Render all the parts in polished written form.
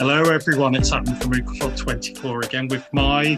Hello everyone, it's Adam from Mooka Club 24 again with my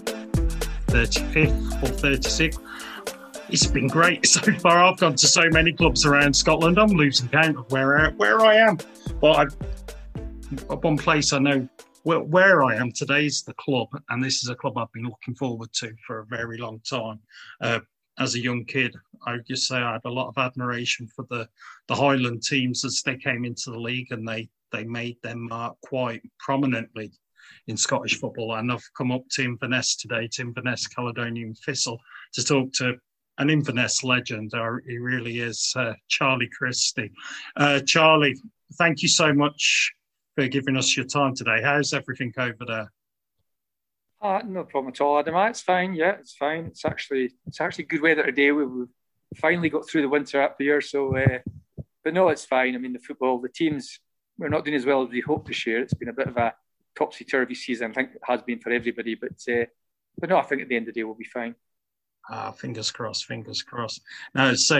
35th or 36th. It's been great so far. I've gone to so many clubs around Scotland, I'm losing count of where I am. But one place I know where I am today is the club, and this is a club I've been looking forward to for a very long time. As a young kid, I would just say I had a lot of admiration for the Highland teams as they came into the league, and they made their mark quite prominently in Scottish football. And I've come up to Inverness today, to Inverness Caledonian Thistle, to talk to an Inverness legend. He really is, Charlie Christie. Charlie, thank you so much for giving us your time today. How's everything over there? No problem at all, Adam. It's fine. Yeah, it's fine. It's actually good weather today. We've finally got through the winter up here. So, but no, it's fine. I mean, the teams, we're not doing as well as we hoped this year. It's been a bit of a topsy-turvy season. I think it has been for everybody. But no, I think at the end of the day we'll be fine. Fingers crossed. Now, so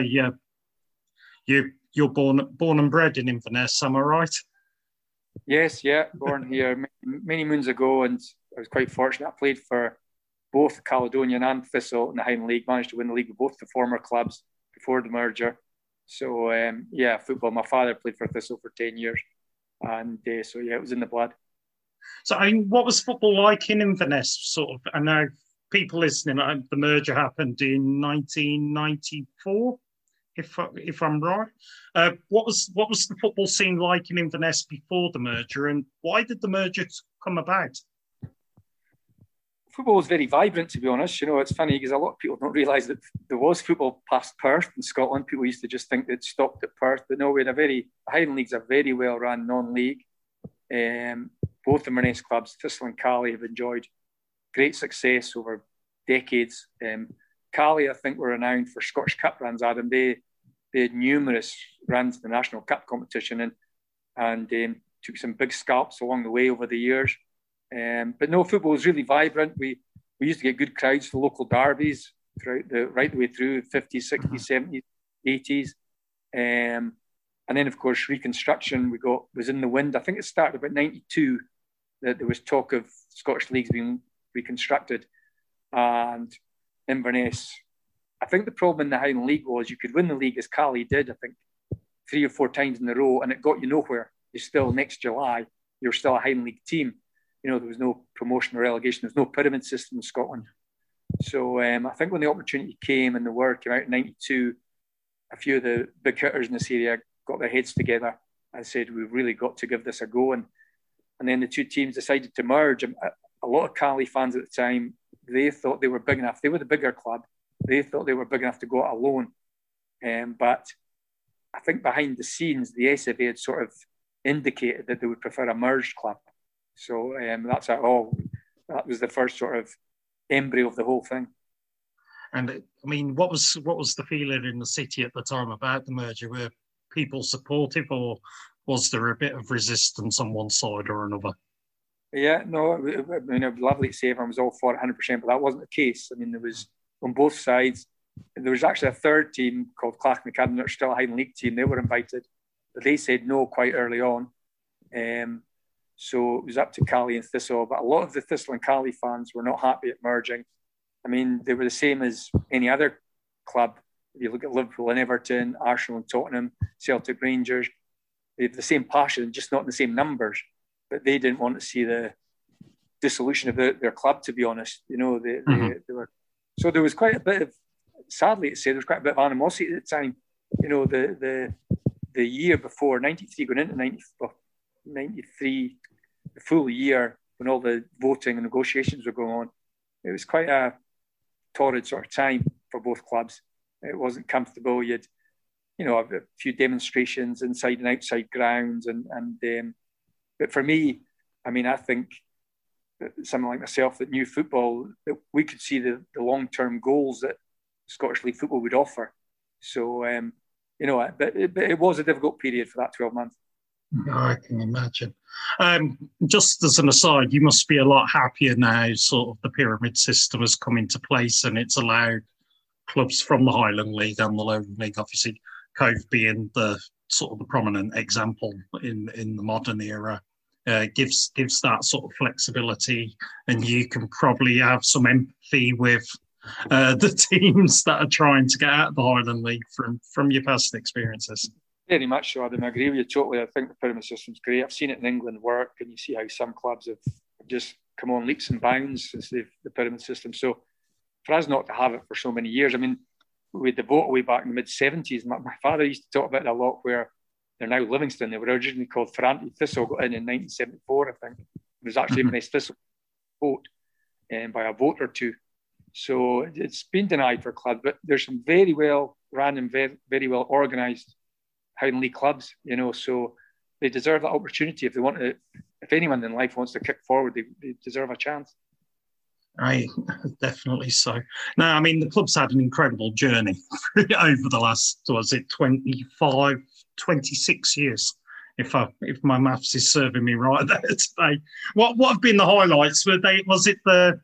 you're born and bred in Inverness, am I right? Yes, yeah, born here many moons ago, and I was quite fortunate. I played for both Caledonian and Thistle in the Highland League, managed to win the league with both the former clubs before the merger. So, football. My father played for Thistle for 10 years, and it was in the blood. So, I mean, what was football like in Inverness, sort of? I know people listening, the merger happened in 1994. If I'm right, what was the football scene like in Inverness before the merger, and why did the merger come about? Football was very vibrant, to be honest. You know, it's funny because a lot of people don't realise that there was football past Perth in Scotland. People used to just think it stopped at Perth, but no, Highland League's a very well run non-league. Both Inverness clubs, Thistle and Caley, have enjoyed great success over decades. Caley, I think, were renowned for Scottish Cup runs, Adam. They had numerous runs in the National Cup competition and took some big scalps along the way over the years. But no, football was really vibrant. We used to get good crowds for local derbies right the way through 50s, 60s, 70s, 80s. And then, of course, reconstruction was in the wind. I think it started about 92 that there was talk of Scottish leagues being reconstructed. And Inverness, I think the problem in the Highland League was you could win the league as Caley did, I think, 3 or 4 times in a row, and it got you nowhere. Next July, you're still a Highland League team. You know, there was no promotion or relegation. There was no pyramid system in Scotland. So I think when the opportunity came and the word came out in 92, a few of the big hitters in this area got their heads together and said, we've really got to give this a go. And then the two teams decided to merge. A lot of Caley fans at the time, they thought they were big enough. They were the bigger club. They thought they were big enough to go it alone. But I think behind the scenes, the SFA had sort of indicated that they would prefer a merged club. So that's that was the first sort of embryo of the whole thing. And I mean, what was the feeling in the city at the time about the merger? Were people supportive, or was there a bit of resistance on one side or another? Yeah, no, I mean, it was lovely to say everyone was all for it 100%, but that wasn't the case. I mean, there was, on both sides, there was actually a third team called Clacton-Academy, that are still a Highland League team. They were invited, but they said no quite early on. So it was up to Caley and Thistle, but a lot of the Thistle and Caley fans were not happy at merging. I mean, they were the same as any other club. If you look at Liverpool and Everton, Arsenal and Tottenham, Celtic, Rangers, they have the same passion, just not in the same numbers. But they didn't want to see the dissolution of their club, to be honest. You know, they were. So there was quite a bit of, sadly to say, there was quite a bit of animosity at the time. You know, the year before, 93 going into 93, the full year when all the voting and negotiations were going on, it was quite a torrid sort of time for both clubs. It wasn't comfortable. You had, a few demonstrations inside and outside grounds, but for me, I mean, I think someone like myself that knew football, that we could see the long-term goals that Scottish League football would offer. So, but it was a difficult period for that 12 months. I can imagine. Just as an aside, you must be a lot happier now, sort of the pyramid system has come into place and it's allowed clubs from the Highland League and the Lowland League, obviously Cove being the sort of the prominent example in the modern era, gives that sort of flexibility, and you can probably have some empathy with the teams that are trying to get out of the Highland League from your past experiences. Very much so, Adam. I agree with you totally. I think the pyramid system's great. I've seen it in England work, and you see how some clubs have just come on leaps and bounds since the pyramid system. So for us not to have it for so many years, I mean, we had the vote way back in the mid-70s. My father used to talk about it a lot, where they're now Livingston. They were originally called Ferranti. Thistle got in 1974, I think. It was actually Inverness Thistle vote by a vote or two. So it's been denied for clubs, but there's some very well run and very well organised Highland League clubs, so they deserve that opportunity. If they want to, if anyone in life wants to kick forward, they deserve a chance. Right, definitely so. Now, I mean, the club's had an incredible journey over the last, 26 years, if my maths is serving me right there today. What have been the highlights? Was it the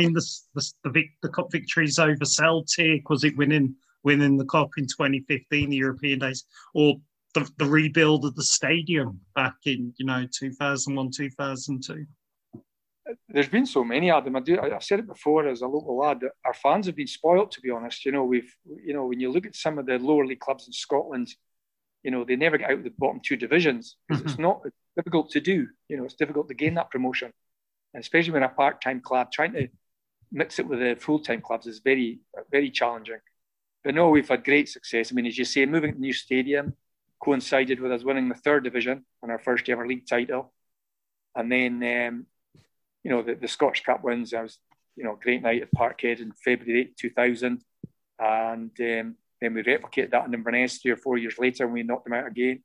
cup victories over Celtic? Was it winning the cup in 2015, the European days, or the rebuild of the stadium back in 2001, 2002? There's been so many, Adam. I've said it before as a local lad that our fans have been spoilt, to be honest. When you look at some of the lower league clubs in Scotland, they never get out of the bottom two divisions because it's difficult to do. It's difficult to gain that promotion, and especially when a part-time club trying to mix it with the full-time clubs is very, very challenging. But no, we've had great success. I mean, as you say, moving to the new stadium coincided with us winning the third division and our first ever league title. And then, the Scottish Cup wins. I was, great night at Parkhead in February 2000. And then we replicated that in Inverness 3 or 4 years later and we knocked them out again.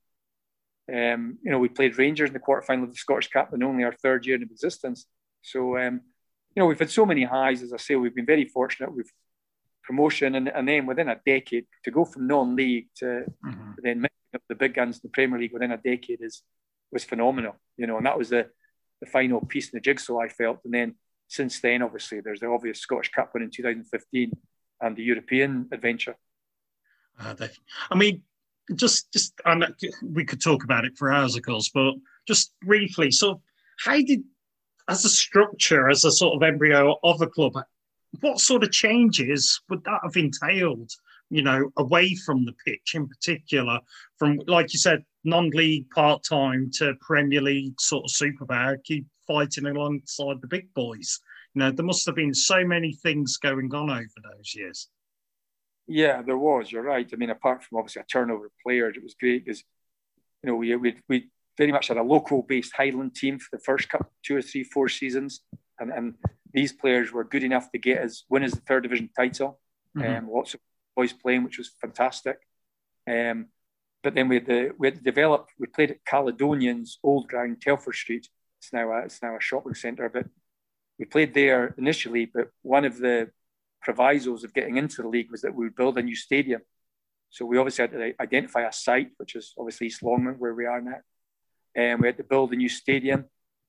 We played Rangers in the quarterfinal of the Scottish Cup in only our third year in existence. So, we've had so many highs. As I say, we've been very fortunate. We've promotion and then within a decade to go from non-league to then mixing up the big guns in the Premier League within a decade was phenomenal, and that was the final piece in the jigsaw, I felt. And then since then, obviously, there's the obvious Scottish Cup win in 2015 and the European adventure. I mean, just we could talk about it for hours, of course, but just briefly, so how did, as a structure, as a sort of embryo of a club, what sort of changes would that have entailed, away from the pitch in particular, from, like you said, non-league part-time to Premier League sort of Superbag, keep fighting alongside the big boys? There must have been so many things going on over those years. Yeah, there was. You're right. I mean, apart from obviously a turnover of players, it was great because, we very much had a local-based Highland team for the first couple, 2 or 3, 4 seasons. And these players were good enough to win as the third division title. Lots of boys playing, which was fantastic. But then we had to develop. We played at Caledonian's old ground, Telford Street. It's now a shopping centre. But we played there initially. But one of the provisos of getting into the league was that we would build a new stadium. So we obviously had to identify a site, which is obviously East Longman, where we are now. And we had to build a new stadium.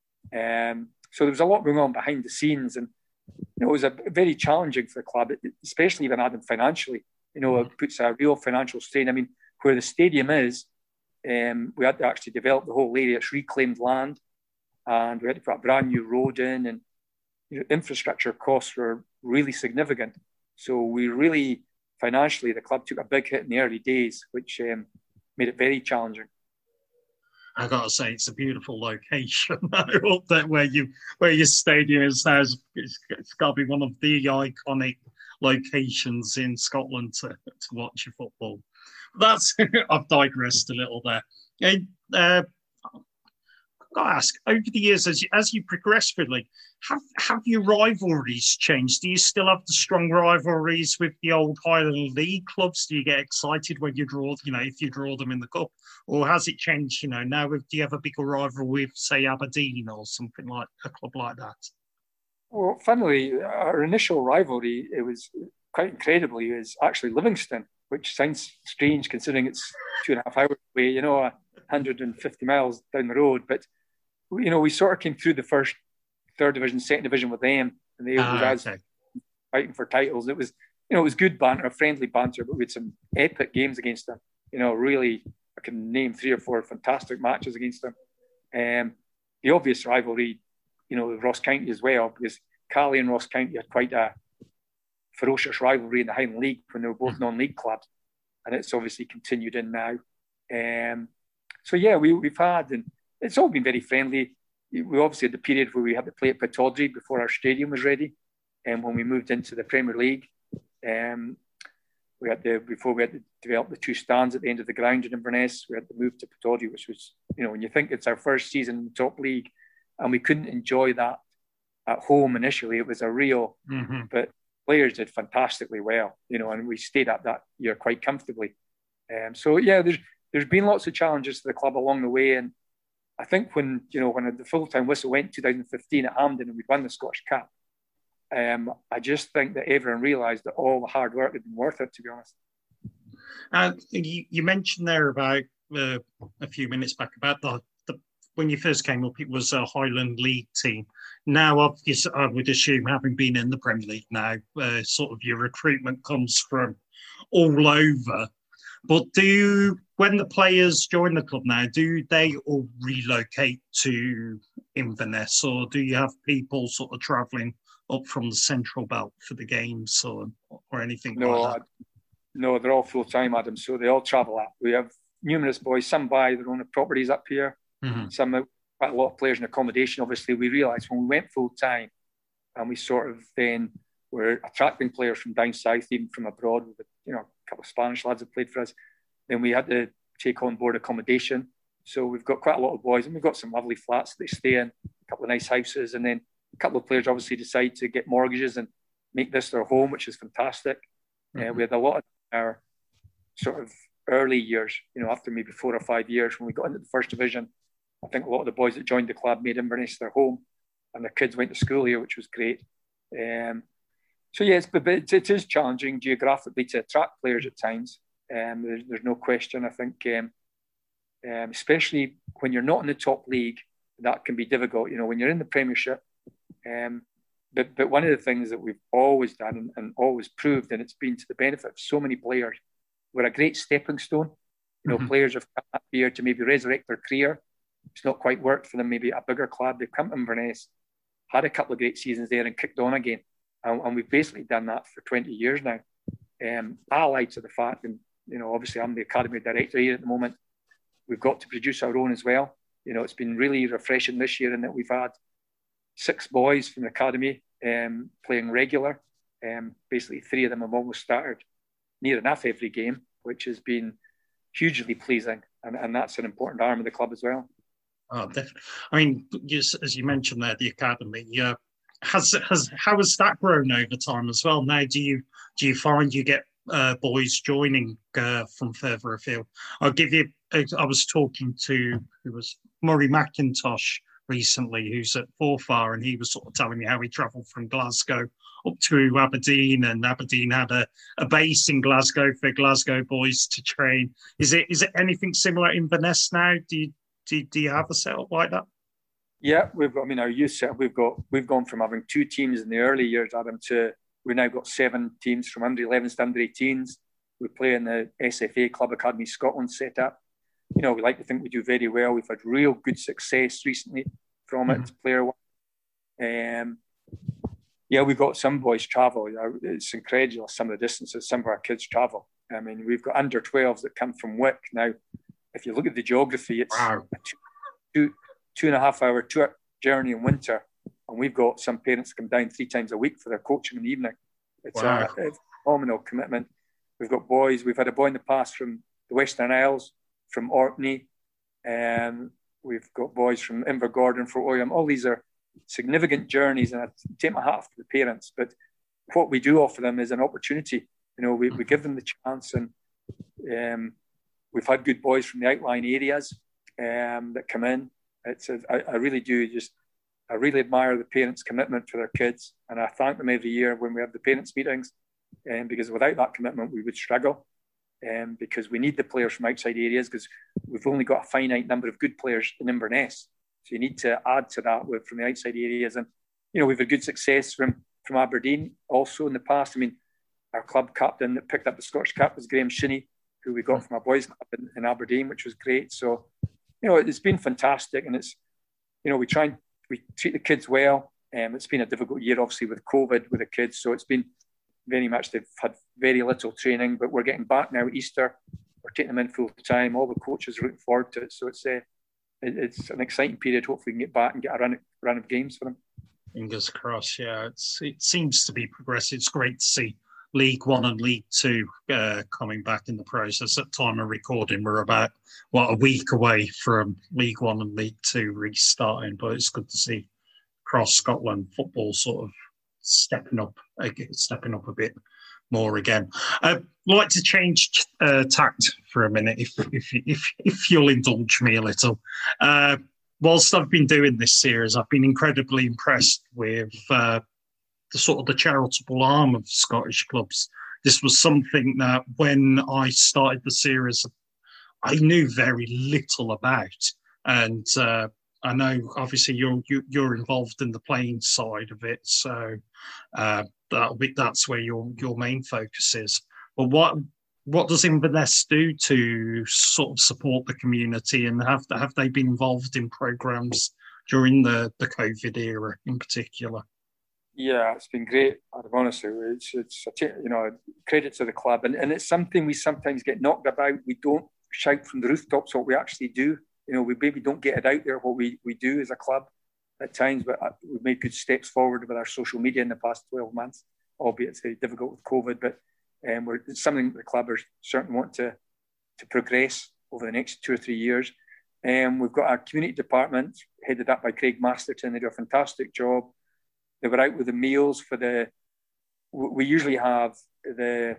So there was a lot going on behind the scenes, and it was very challenging for the club, especially even Adam financially. It puts a real financial strain. I mean, where the stadium is, we had to actually develop the whole area. It's reclaimed land, and we had to put a brand new road in, and infrastructure costs were really significant. So we really, financially, the club took a big hit in the early days, which made it very challenging. I gotta say, it's a beautiful location up there where your stadium is now. It's got to be one of the iconic locations in Scotland to watch your football. I've digressed a little there. I've got to ask, over the years, as you progress through the league, have your rivalries changed? Do you still have the strong rivalries with the old Highland League clubs? Do you get excited when you draw, if you draw them in the cup? Or has it changed, now do you have a bigger rival with, say, Aberdeen or something like a club like that? Well, funnily, our initial rivalry, it was quite incredibly, is actually Livingston, which sounds strange considering it's 2.5 hours away, 150 miles down the road. But, we sort of came through the first third division, second division with them, and they were fighting for titles. It was, it was good banter, friendly banter, but we had some epic games against them. Really, I can name 3 or 4 fantastic matches against them. the obvious rivalry, with Ross County as well, because Caley and Ross County had quite a ferocious rivalry in the Highland League when they were both non-league clubs, and it's obviously continued in now. So yeah, we've had, and it's all been very friendly. We obviously had the period where we had to play at Pittodrie before our stadium was ready, and when we moved into the Premier League, before we had to develop the two stands at the end of the ground in Inverness, we had to move to Pittodrie, which was, when you think it's our first season in the top league, and we couldn't enjoy that at home initially. It was a real, but players did fantastically well, and we stayed at that year quite comfortably. So yeah, there's been lots of challenges to the club along the way, and I think when the full-time whistle went 2015 at Hampden and we'd won the Scottish Cup, I just think that everyone realised that all the hard work had been worth it, to be honest. You mentioned there about a few minutes back about the when you first came up, it was a Highland League team. Now, obviously, I would assume, having been in the Premier League now, sort of your recruitment comes from all over. But when the players join the club now, do they all relocate to Inverness, or do you have people sort of travelling up from the Central Belt for the games or anything like that? No, they're all full-time, Adam, so they all travel up. We have numerous boys, some buy their own properties up here, some quite a lot of players in accommodation. Obviously, we realised when we went full-time and we sort of then were attracting players from down south, even from abroad, with a couple of Spanish lads that played for us, then we had to take on board accommodation. So we've got quite a lot of boys, and we've got some lovely flats they stay in, a couple of nice houses, and then a couple of players obviously decide to get mortgages and make this their home, which is fantastic. We had a lot of our sort of early years, after maybe 4 or 5 years when we got into the first division, I think a lot of the boys that joined the club made Inverness their home, and their kids went to school here, which was great. So yes, but it is challenging geographically to attract players at times. There's no question. I think, especially when you're not in the top league, that can be difficult. When you're in the Premiership. But one of the things that we've always done and always proved, and it's been to the benefit of so many players, we're a great stepping stone. Players have come up here to maybe resurrect their career. It's not quite worked for them, maybe at a bigger club. They've come to Inverness, had a couple of great seasons there and kicked on again. And we've basically done that for 20 years now. Allied to the fact, and obviously I'm the academy director here at the moment, we've got to produce our own as well. It's been really refreshing this year in that we've had 6 boys from the academy playing regular. Basically 3 of them have almost started near enough every game, which has been hugely pleasing. And that's an important arm of the club as well. Oh, definitely. I mean, just as you mentioned there, the academy, how has that grown over time as well? Now, do you find you get boys joining from further afield? I was talking to Murray McIntosh recently, who's at Forfar, and he was sort of telling me how he travelled from Glasgow up to Aberdeen, and Aberdeen had a base in Glasgow for Glasgow boys to train. Is it anything similar in Inverness now? Do you have a setup like that? Yeah, our youth setup, we've gone from having 2 teams in the early years, Adam, to we've now got 7 teams from under 11s to under 18s. We play in the SFA Club Academy Scotland setup. We like to think we do very well. We've had real good success recently from it, player-wise. We've got some boys travel. It's incredible some of the distances some of our kids travel. I mean, we've got under 12s that come from Wick. Now, if you look at the geography, it's a 2.5 hour tour journey in winter, and we've got some parents come down 3 times a week for their coaching in the evening. It's a phenomenal commitment. We've got boys. We've had a boy in the past from the Western Isles, from Orkney, and we've got boys from Invergordon, for Oyam. All these are significant journeys, and I take my hat off to the parents. But what we do offer them is an opportunity. We give them the chance, and we've had good boys from the outlying areas that come in. I really do I really admire the parents' commitment for their kids, and I thank them every year when we have the parents' meetings, because without that commitment, we would struggle. Because we need the players from outside areas, because we've only got a finite number of good players in Inverness. So you need to add to that from the outside areas. And, we've had good success from Aberdeen also in the past. I mean, our club captain that picked up the Scottish Cup was Graham Shinney, who we got from our boys club in Aberdeen, which was great. So, it's been fantastic. And it's, we treat the kids well. It's been a difficult year, obviously, with COVID with the kids. So it's been very much, they've had very little training, but we're getting back now at Easter. We're taking them in full time. All the coaches are looking forward to it. So it's an exciting period. Hopefully we can get back and get a run of games for them. Fingers crossed, yeah. It seems to be progressive. It's great to see League One and League Two coming back in the process. At time of recording, we're about, a week away from League One and League Two restarting, but it's good to see across Scotland football sort of stepping up a bit more again. I'd like to change tact for a minute, if you'll indulge me a little. Whilst I've been doing this series, I've been incredibly impressed with the charitable arm of Scottish clubs. This was something that when I started the series, I knew very little about, and I know obviously you're involved in the playing side of it, so that's where your main focus is. But what does Inverness do to sort of support the community, and have they been involved in programs during the COVID era in particular? Yeah, it's been great. I'll be honest with you. It's credit to the club, and it's something we sometimes get knocked about. We don't shout from the rooftops what we actually do. We maybe don't get it out there what we do as a club at times, but we've made good steps forward with our social media in the past 12 months, albeit it's very difficult with COVID, but it's something that the club are certainly want to progress over the next 2 or 3 years. We've got our community department headed up by Craig Masterton. They do a fantastic job. They were out with the meals we usually have the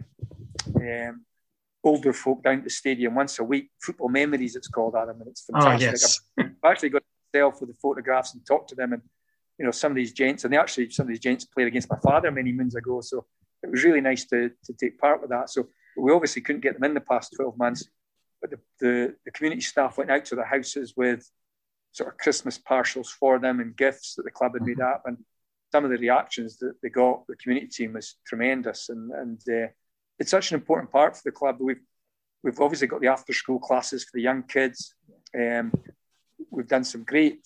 older folk down at the stadium once a week. Football Memories, it's called, Adam, and it's fantastic. Oh, yes. I've actually got myself with the photographs and talked to them, and some of these gents, played against my father many moons ago, so it was really nice to take part with that. So we obviously couldn't get them in the past 12 months, but the community staff went out to their houses with sort of Christmas parcels for them and gifts that the club had made up, and some of the reactions that they got, the community team, was tremendous, and it's such an important part for the club. We've obviously got the after school classes for the young kids. We've done some great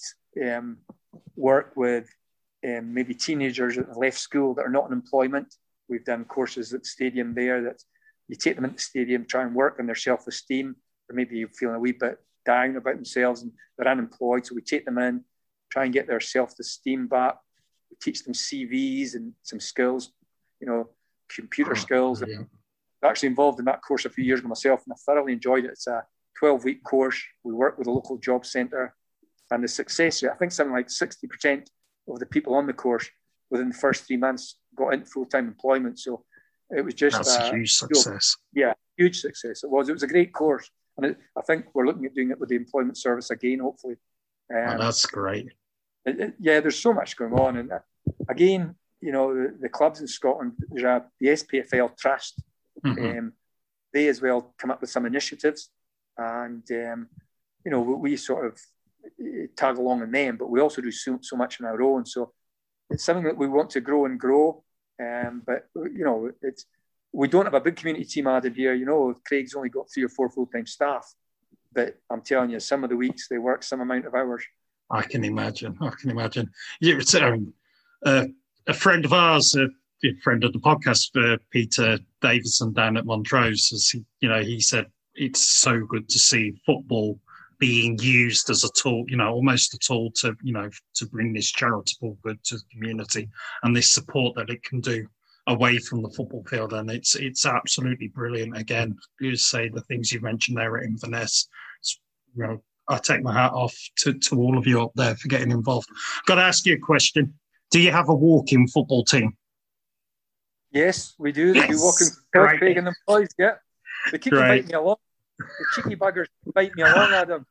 work with maybe teenagers that have left school that are not in employment. We've done courses at the stadium there that you take them into the stadium, try and work on their self-esteem, or maybe feeling a wee bit down about themselves and they're unemployed. So we take them in, try and get their self-esteem back. We teach them CVs and some skills, computer skills. Yeah. I was actually involved in that course a few years ago myself, and I thoroughly enjoyed it. It's a 12-week course. We work with a local job centre, and the success rate, I think something like 60% of the people on the course within the first 3 months got into full-time employment. So it was just a huge success. Yeah, huge success. It was a great course, and I think we're looking at doing it with the Employment Service again, hopefully. That's great. There's so much going on, and again, the clubs in Scotland, there's the SPFL Trust. Mm-hmm. They as well come up with some initiatives, and we sort of tag along in them, but we also do so much on our own. So it's something that we want to grow and grow. But we don't have a big community team added here. Craig's only got 3 or 4 full-time staff, but I'm telling you, some of the weeks they work some amount of hours. I can imagine. Yeah, it's a friend of ours, a friend of the podcast, Peter Davison down at Montrose, he said it's so good to see football being used as a tool, almost a tool to bring this charitable good to the community and this support that it can do away from the football field. And it's absolutely brilliant. Again, you say the things you mentioned there at Inverness. I take my hat off to all of you up there for getting involved. Got to ask you a question. Do you have a walking football team? Yes, we do. Yes. We walk in Craig and the boys, yeah. They keep inviting me along. The cheeky buggers invite me along, Adam.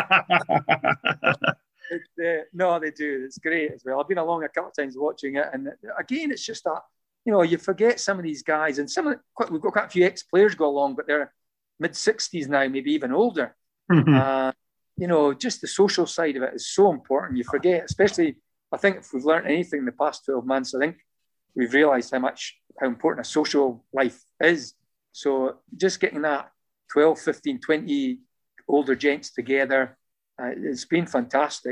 No, they do. It's great as well. I've been along a couple of times watching it. And again, it's just that, you forget some of these guys. And we've got quite a few ex-players go along, but they're mid-60s now, maybe even older. Mm-hmm. Just the social side of it is so important. You forget, especially, I think if we've learned anything in the past 12 months, I think we've realised how important a social life is. So just getting that 12, 15, 20 older gents together, it's been fantastic. And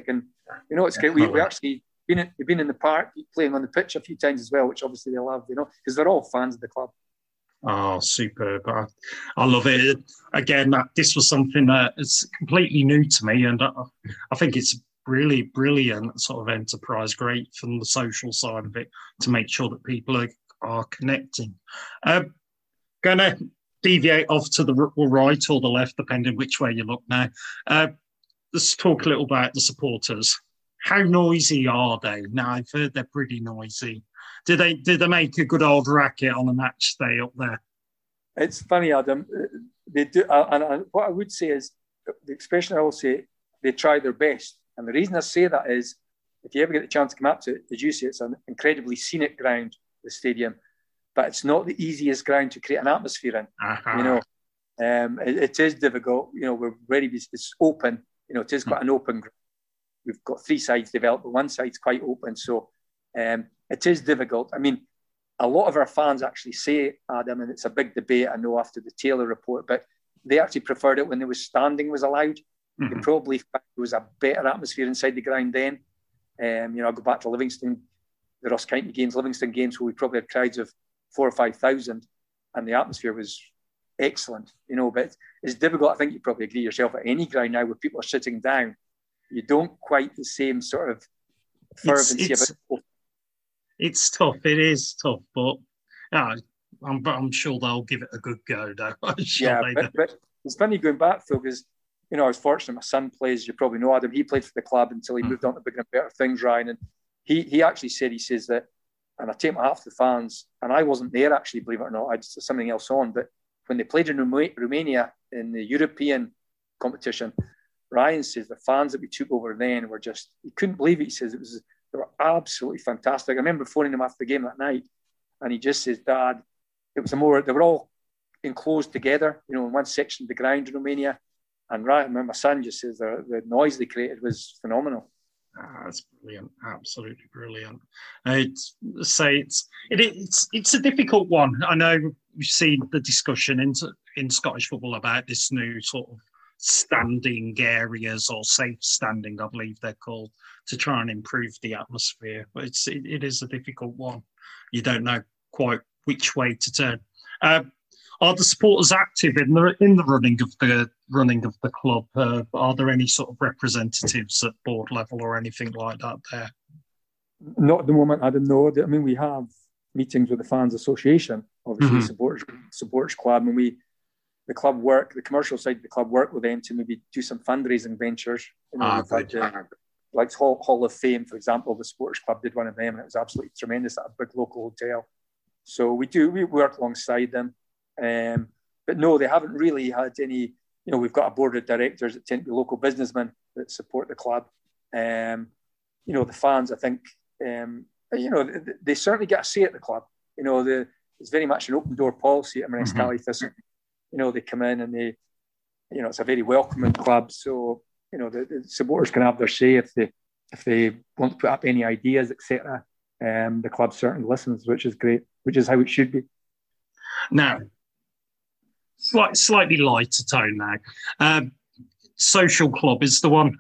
You know, it's great. We actually we've been in the park, playing on the pitch a few times as well, which obviously they love, you know, because they're all fans of the club. Oh, superb. I love it. Again, this was something that is completely new to me, and I think it's really brilliant sort of enterprise, great from the social side of it to make sure that people are connecting. Going to deviate off to the right or the left, depending which way you look now. Let's talk a little about the supporters. How noisy are they? Now, I've heard they're pretty noisy. Do they make a good old racket on a match day up there? It's funny, Adam. They do, and what I would say is, the expression I will say, they try their best. And the reason I say that is, if you ever get the chance to come up to it, as you say, it's an incredibly scenic ground, the stadium, but it's not the easiest ground to create an atmosphere in. Uh-huh. You know, it is difficult. You know, it's open. You know, it is quite an open ground. We've got 3 sides developed, but one side's quite open. So it is difficult. I mean, a lot of our fans actually say, Adam, and it's a big debate, I know, after the Taylor report, but they actually preferred it when there was standing was allowed. Mm-hmm. They probably found there was a better atmosphere inside the ground then. You know, I go back to Livingston, the Ross County games, Livingston games, where we probably had crowds of 4,000 or 5,000, and the atmosphere was excellent. You know, but it's difficult. I think you probably agree yourself, at any ground now where people are sitting down, you don't quite the same sort of fervency. It's tough. It is tough, but I'm sure they'll give it a good go, though. But it's funny going back, though, because, you know, I was fortunate. My son plays, you probably know, Adam. He played for the club until he moved on to bigger and better things, Ryan. And he actually said, he says that, and I take my hat to the fans, and I wasn't there, actually, believe it or not. I just had something else on. But when they played in Romania in the European competition, Ryan says the fans that we took over then were just, he couldn't believe it. He says they were absolutely fantastic. I remember phoning him after the game that night, and he just says, Dad, they were all enclosed together, you know, in one section of the ground in Romania. And Ryan, my son just says the noise they created was phenomenal. That's brilliant, absolutely brilliant. It's a difficult one. I know we've seen the discussion in Scottish football about this new sort of standing areas, or safe standing, I believe they're called, to try and improve the atmosphere. But it is a difficult one. You don't know quite which way to turn. Are the supporters active in the running of the club? Are there any sort of representatives at board level or anything like that there? Not at the moment. I don't know. I mean, we have meetings with the Fans Association, obviously, supporters club, and the club work, the commercial side of the club work with them to maybe do some fundraising ventures. You know, like Hall of Fame, for example, the Supporters Club did one of them, and it was absolutely tremendous at a big local hotel. So we work alongside them. But no, they haven't really had any, you know, we've got a board of directors that tend to be local businessmen that support the club. You know, the fans, I think, you know, they certainly get a say at the club. You know, it's very much an open door policy at Inniscally Thistle. You know, they come in and they, you know, it's a very welcoming club. So, you know, the supporters can have their say if they want to put up any ideas, etc. The club certainly listens, which is great, which is how it should be. Now, slightly lighter tone now. Social club is the one.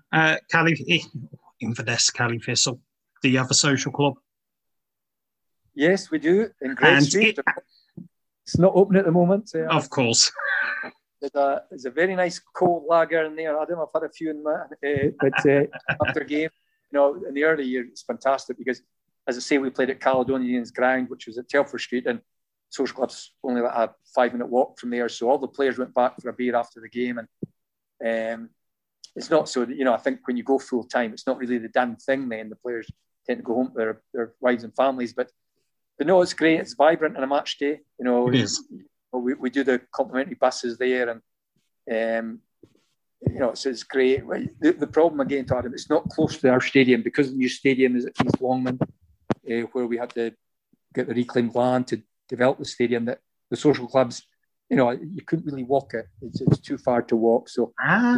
Inverness, Cali Thistle. Do you have a social club? Yes, we do. In Great Street. It's not open at the moment. Of course. There's a very nice cold lager in there, Adam. I've had a few in that. But after game, you know, in the early years, it's fantastic because, as I say, we played at Caledonians Ground, which was at Telford Street, and social club's only like a 5-minute walk from there. So all the players went back for a beer after the game, and it's not so that, you know, I think when you go full time, it's not really the damn thing. Then the players tend to go home to their wives and families, but no, it's great. It's vibrant on a match day. You know, it is. We do the complimentary buses there, and you know, it's great. The problem again, Adam, it's not close to our stadium because the new stadium is at East Longman, where we had to get the reclaimed land to develop the stadium. That the social clubs, you know, you couldn't really walk it. It's too far to walk. So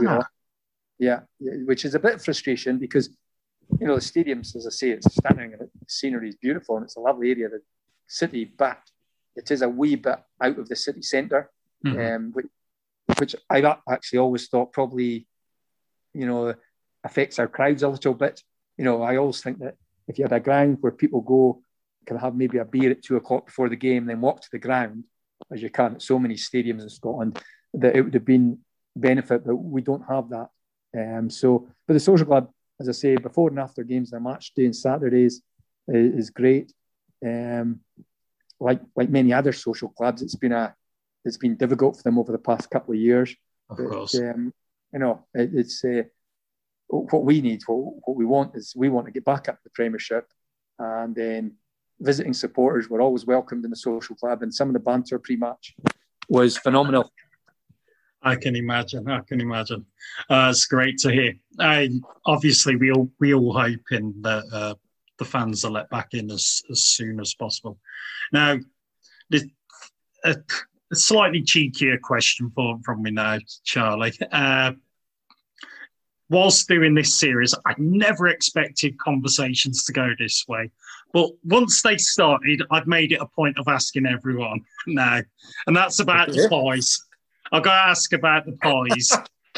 which is a bit of frustration because, you know, the stadiums, as I say, it's stunning and the scenery is beautiful and it's a lovely area, the city, but it is a wee bit out of the city centre, which I've actually always thought probably, you know, affects our crowds a little bit. I always think that if you had a ground where people go, can have maybe a beer at 2 o'clock before the game, then walk to the ground, as you can at so many stadiums in Scotland, that it would have been benefit, but we don't have that. But the social club, as I say, before and after games, the match day on Saturdays is great. Like many other social clubs, it's been difficult for them over the past couple of years. Of course. It's what we need, what we want is we want to get back up to the Premiership, and then visiting supporters were always welcomed in the social club, and some of the banter pre-match was phenomenal. I can imagine. It's great to hear. Obviously, we all hoping that the fans are let back in as soon as possible. Now, a slightly cheekier question from me now, Charlie. Whilst doing this series, I never expected conversations to go this way. But once they started, I've made it a point of asking everyone now. And that's about the pies. I've got to ask about the pies.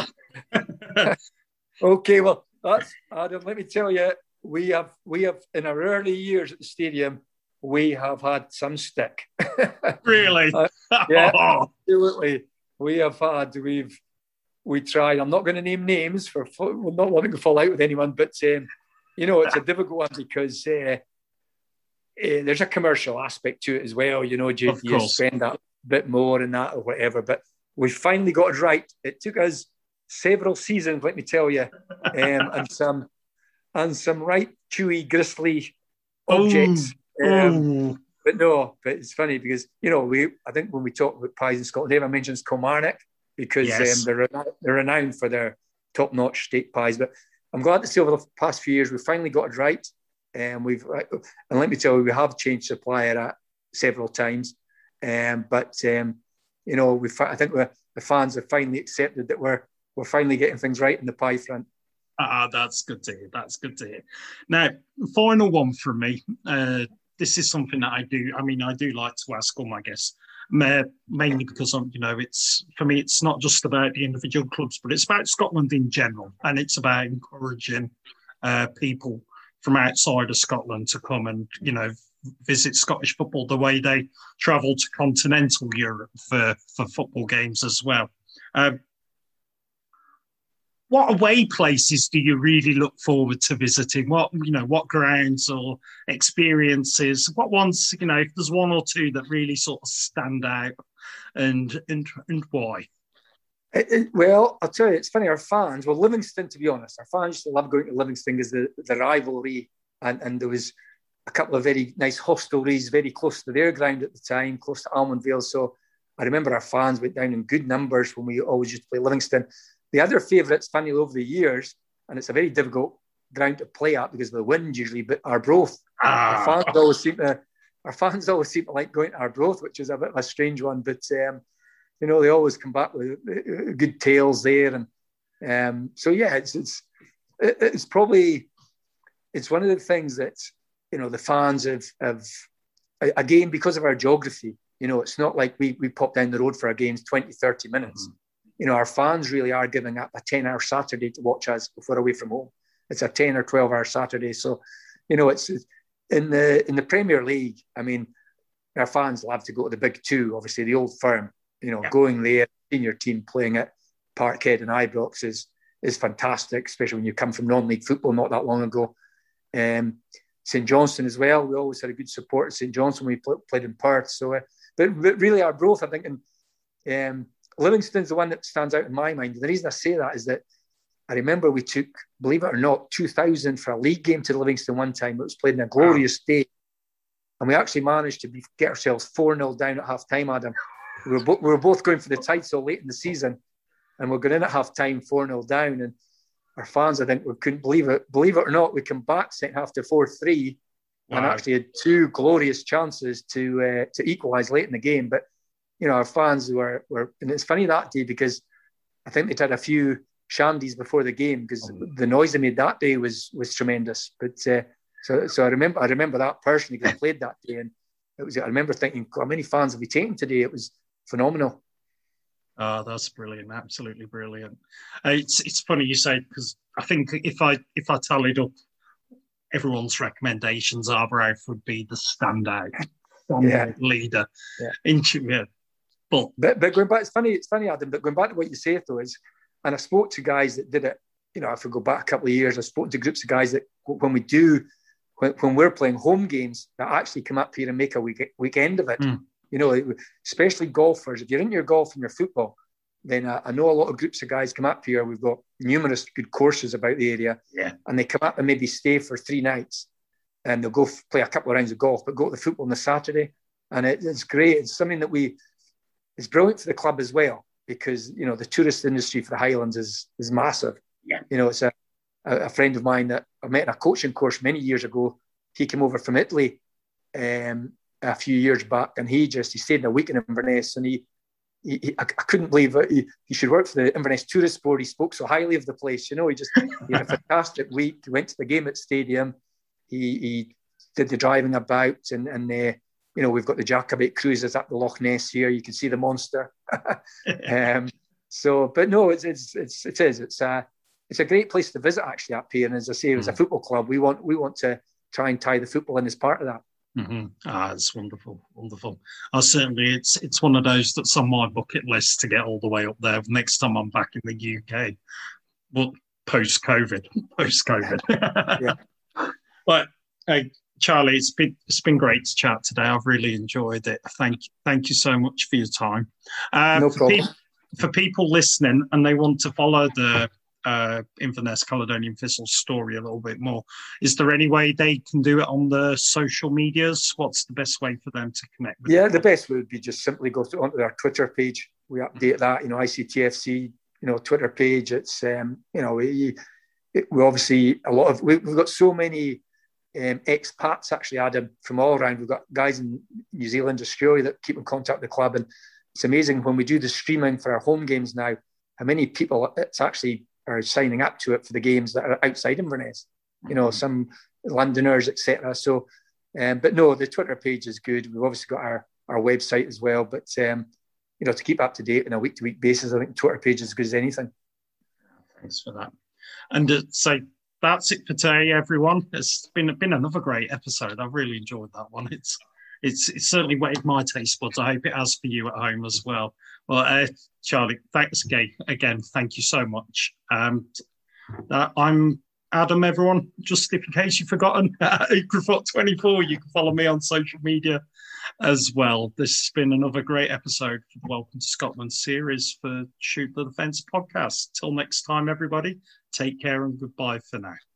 Okay, well, that's Adam. Let me tell you, we have in our early years at the stadium, we have had some stick. Really? Yeah, absolutely. We have had. We tried. I'm not going to name names for not wanting to fall out with anyone, but it's a difficult one because there's a commercial aspect to it as well. Do you spend that bit more in that or whatever? But we finally got it right. It took us several seasons, let me tell you, and some right chewy, gristly objects. But it's funny because I think when we talk about pies in Scotland, everyone mentions Kilmarnock because yes. They're renowned for their top-notch steak pies. But I'm glad to see over the past few years we finally got it right. And let me tell you, we have changed supplier several times. I think the fans have finally accepted that we're finally getting things right in the pie front. That's good to hear. Now, final one from me. This is something that I do like to ask all my guests, mainly because it's for me, it's not just about the individual clubs, but it's about Scotland in general, and it's about encouraging people from outside of Scotland to come and visit Scottish football the way they travel to continental Europe for football games as well. What away places do you really look forward to visiting? What grounds or experiences? What ones, if there's one or two that really sort of stand out, and why? Well, I'll tell you, it's funny. Our fans, Livingston, to be honest, our fans used to love going to Livingston because the rivalry, and there was a couple of very nice hostelries very close to their ground at the time, close to Almond Vale. So I remember our fans went down in good numbers when we always used to play Livingston. The other favourites, funny over the years, and it's a very difficult ground to play at because of the wind usually, but Arbroath. Our fans always seem to like going to Arbroath, which is a bit of a strange one, but they always come back with good tales there, and it's probably one of the things that the fans have again, because of our geography. It's not like we pop down the road for our games 20-30 minutes. Mm-hmm. Our fans really are giving up a 10-hour Saturday to watch us if we're away from home. It's a 10 or 12-hour Saturday. So, it's in the Premier League. I mean, our fans love to go to the big two, obviously the Old Firm. Going there, seeing your team playing at Parkhead and Ibrox is fantastic, especially when you come from non-league football not that long ago. St Johnstone as well. We always had a good support at St Johnstone when we played in Perth. So, but really, Arbroath, I think, and Livingston's the one that stands out in my mind. And the reason I say that is that I remember we took, believe it or not, 2,000 for a league game to Livingston one time. It was played in a glorious day. And we actually managed to get ourselves 4-0 down at half-time, Adam. We were both going for the title late in the season. And we're going in at half-time 4-0 down. And our fans, I think, we couldn't believe it. Believe it or not, we come back second half to 4-3 and actually had two glorious chances to equalise late in the game. But our fans were, and it's funny that day because I think they'd had a few shandies before the game because the noise they made that day was tremendous. But so I remember that personally because I played that day, and I remember thinking, how many fans have we taken today? It was phenomenal. Oh, that's brilliant! Absolutely brilliant. It's funny you say because I think if I tallied up everyone's recommendations, Arbroath would be the standout leader. Yeah. But going back, it's funny, Adam. But going back to what you say though is, and I spoke to guys that did it. You know, if we go back a couple of years, I spoke to groups of guys that when we're playing home games, that actually come up here and make a weekend of it. You know, especially golfers. If you're into your golf and your football, then I know a lot of groups of guys come up here. We've got numerous good courses about the area, and they come up and maybe stay for 3 nights, and they'll go play a couple of rounds of golf, but go to the football on the Saturday, and it's great. It's something that it's brilliant for the club as well, because you know the tourist industry for the Highlands is massive. Yeah. You know, it's a friend of mine that I met in a coaching course many years ago. He came over from Italy a few years back, and he stayed in a week in Inverness, and I couldn't believe it. He should work for the Inverness Tourist Board. He spoke so highly of the place. You know, he had a fantastic week. He went to the game at Stadium. He did the driving about, and you know, we've got the Jacobite cruises up the Loch Ness here. You can see the monster. But no, it's a great place to visit actually up here. And as I say, as a football club, we want to try and tie the football in as part of that. It's wonderful. Certainly, it's one of those that's on my bucket list to get all the way up there next time I'm back in the UK. Well, post-COVID. Yeah. But hey, Charlie, it's been great to chat today. I've really enjoyed it. Thank you so much for your time. No problem. For people listening and they want to follow the Inverness Caledonian Thistle story a little bit more, is there any way they can do it on the social medias? What's the best way for them to connect with the best would be just simply go onto our Twitter page. We update that, you know, ICTFC, you know, Twitter page. It's you know, we obviously we've got so many expats actually, Adam, from all around. We've got guys in New Zealand, Australia that keep in contact with the club, and it's amazing when we do the streaming for our home games now, how many people it's actually are signing up to it for the games that are outside Inverness, you know, some Londoners, etc. So, but no, the Twitter page is good. We've obviously got our website as well, but you know, to keep up to date on a week-to-week basis, I think the Twitter page is as good as anything. Thanks for that. And so that's it for today, everyone. It's been another great episode. I've really enjoyed that one. It's certainly whetted my taste buds. I hope it has for you at home as well. Well, Charlie, thanks again. Thank you so much. I'm Adam, everyone. Just in case you've forgotten, Ugrafoot24. You can follow me on social media as well. This has been another great episode for the Welcome to Scotland series for Shoot the Defence podcast. Till next time, everybody, take care and goodbye for now.